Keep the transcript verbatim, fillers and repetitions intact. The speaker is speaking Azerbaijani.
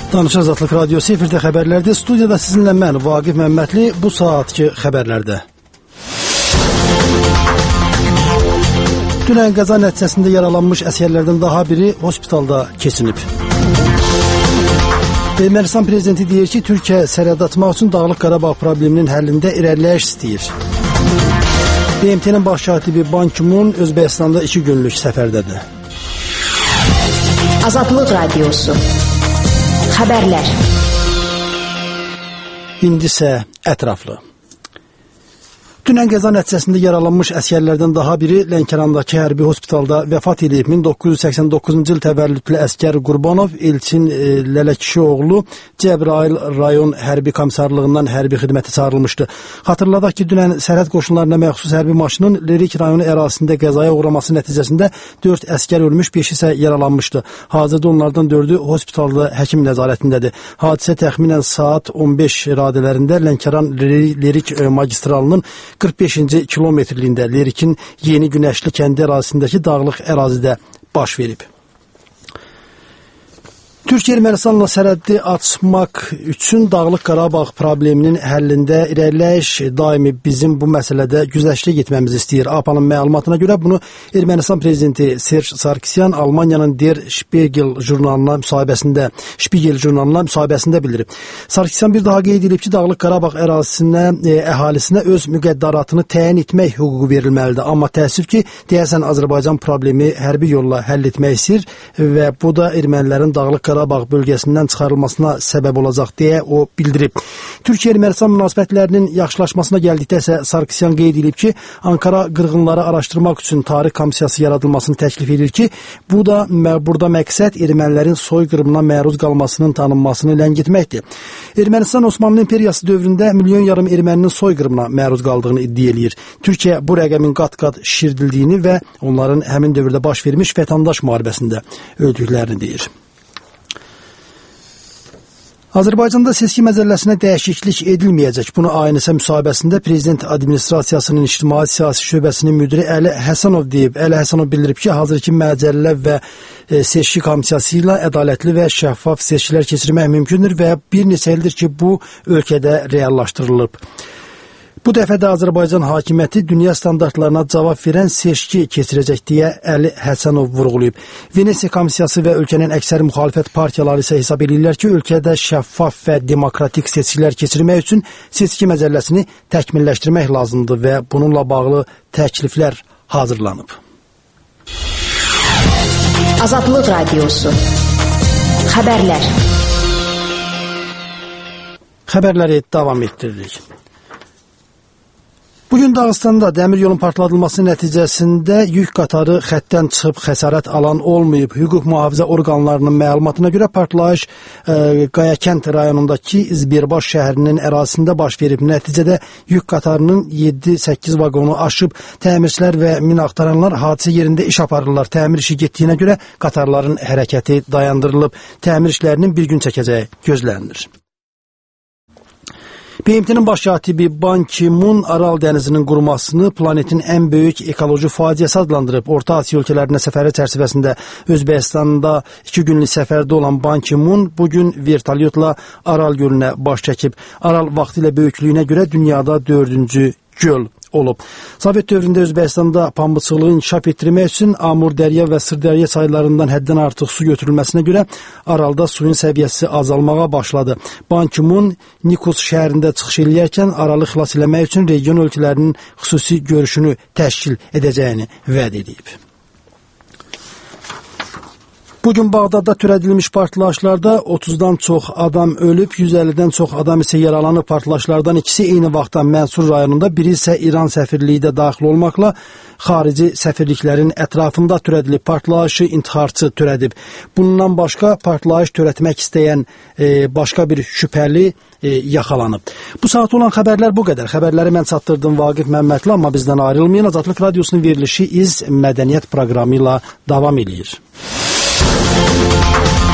Danışıq Azadlıq Radiosu efirdə xəbərlərdə, studiyada sizinlə mən, Vaqif Məmmədli, bu saatki xəbərlərdə. Dünən qəza nəticəsində yaralanmış əsgərlərdən daha biri hospitalda keçinib. Ermənistan prezidenti deyir ki, Türkiyə sərhəd açmaq üçün Dağlıq Qarabağ probleminin həllində irəliləyiş istəyir. B M T-nin baş katibi Ban Ki-mun Özbəkistanda iki günlük səfərdədir. Azadlıq Radiosu Xəbərlər. İndi isə ətraflı. Dünən qəza nəticəsində yaralanmış əsgərlərdən daha biri Lənkərandakı hərbi hospitalda vəfat edib. min doqquz yüz səksən doqquzuncu il təvəllüdlü əsgər Qurbanov Elçin e, Lələkişioğlu Cəbrayıl rayon hərbi komissarlığından hərbi xidmətə çağırılmışdı. Xatırladaq ki, dünən sərhəd qoşunlarına məxsus hərbi maşının Lerik rayonu ərazisində qəzaya uğraması nəticəsində dörd əsgər ölmüş, beş isə yaralanmışdı. Hazırda onlardan dördü hospitalda həkim nəzarətindədir. Hadisə təxminən saat on beş radələrində Lənkəran Lerik magistralının qırx beşinci kilometrliyində Lerikin Yeni Günəşli kəndi ərazisindəki dağlıq ərazidə baş verib. Türkiyə Ermənistanla sərhəddi açmaq üçün Dağlıq Qarabağ probleminin həllində irəliləyiş daimi bizim bu məsələdə güzəştə getməmizi istəyir. A P A-nın məlumatına görə bunu Ermənistan prezidenti Serj Sarkisyan Almaniyanın Der Spiegel jurnalına müsahibəsində, Spiegel jurnalına müsahibəsində bildirib. Sarkisyan bir daha qeyd edib ki, Dağlıq Qarabağ ərazisinə, e, əhalisinə öz müqəddəratını təyin etmək hüququ verilməlidir. Amma təəssüf ki, deyəsən Azərbaycan problemi hərbi yolla həll etmək istəyir və bu da ermənilərin Dağlıq Qarabağ Qarabağ bölgəsindən çıxarılmasına səbəb olacaq deyə o bildirib. Türkiyə-Ermənistan münasibətlərinin yaxşılaşmasına gəldikdə isə Sarkisyan qeyd edib ki, Ankara qırğınları araşdırmaq üçün tarix komissiyası yaradılmasını təklif edir ki, bu da burada məqsəd ermənilərin soyqırımına məruz qalmasının tanınmasını ləngitməkdir. Ermənistan Osmanlı İmperiyası dövründə milyon yarım erməninin soyqırımına məruz qaldığını iddia edir. Türkiyə bu rəqəmin qat-qat şişirdildiyini və onların həmin dövrdə baş vermiş vətəndaş müharibəsində öldüklərini deyir. Azərbaycanda seçki məcəlləsinə dəyişiklik edilməyəcək. Bunu A N S müsahibəsində Prezident Administrasiyasının İctimai Siyasi Şöbəsinin müdiri Əli Həsənov deyib. Əli Həsənov bildirib ki, hazırki məcəllə və e, seçki komissiyası ilə ədalətli və şəffaf seçkilər keçirmək mümkündür və bir neçə ildir ki, bu ölkədə reallaşdırılıb. Bu dəfə də Azərbaycan hakimiyyəti dünya standartlarına cavab verən seçki keçirəcək deyə Əli Həsənov vurğulayıb. Venesiya komissiyası və ölkənin əksər müxalifət partiyaları isə hesab edirlər ki, ölkədə şəffaf və demokratik seçkilər keçirmək üçün seçki məcəlləsini təkmilləşdirmək lazımdır və bununla bağlı təkliflər hazırlanıb. Azadlıq Radiosu Xəbərlər. Xəbərləri davam etdiririk. Bugün Dağıstanda dəmir yolun partladılması nəticəsində yük qatarı xəttdən çıxıb xəsarət alan olmayıb. Hüquq mühafizə orqanlarının məlumatına görə partlayış e, Qayakənd rayonundakı İzbirbaş şəhərinin ərazisində baş verib. Nəticədə yük qatarının yeddi səkkiz vaqonu aşıb. Təmirçilər və mina axtaranlar hadisə yerində iş aparırlar. Təmir işi getdiyinə görə qatarların hərəkəti dayandırılıb. Təmir işlərinin bir gün çəkəcəyi gözlənilir. B M T-nin baş katibi Ban Ki-mun Aral dənizinin qurumasını planetin ən böyük ekoloji faciəsi adlandırıb. Orta Asiya ölkələrinə səfəri çərçivəsində Özbəkistanda iki günlük səfərdə olan Ban Ki-mun bugün vertolyotla Aral gölünə baş çəkib. Aral vaxtilə böyüklüyünə görə dünyada dördüncü göl olub. Sovet dövründə Özbəkistanda pambıqçılığı inkişaf etdirmək üçün Amur dərya və Sırdərya çaylarından həddən artıq su götürülməsinə görə Aralda suyun səviyyəsi azalmağa başladı. Ban Ki-mun Nikos şəhərində çıxış eləyərkən Aralı xilas eləmək üçün region ölkələrinin xüsusi görüşünü təşkil edəcəyini vəd edib. Bugün Bağdadda törədilmiş partlayışlarda otuzdan çox adam ölüb, yüz əllidən çox adam isə yaralanıb. Partlayışlardan ikisi eyni vaxtda Mənsur rayonunda, biri isə İran səfirliyi də daxil olmaqla xarici səfirliklərin ətrafında törədilib. Partlayışı intiharçı törədib. Bundan başqa partlayış törətmək istəyən e, başqa bir şübhəli e, yaxalanıb. Bu saat olan xəbərlər bu qədər. Xəbərləri mən çatdırdım Vaqif Məmmədli, amma bizdən ayrılmayın. Azadlıq Radiosunun verilişi İz Mədəniyyət proqramı ilə davam edir. Thank you.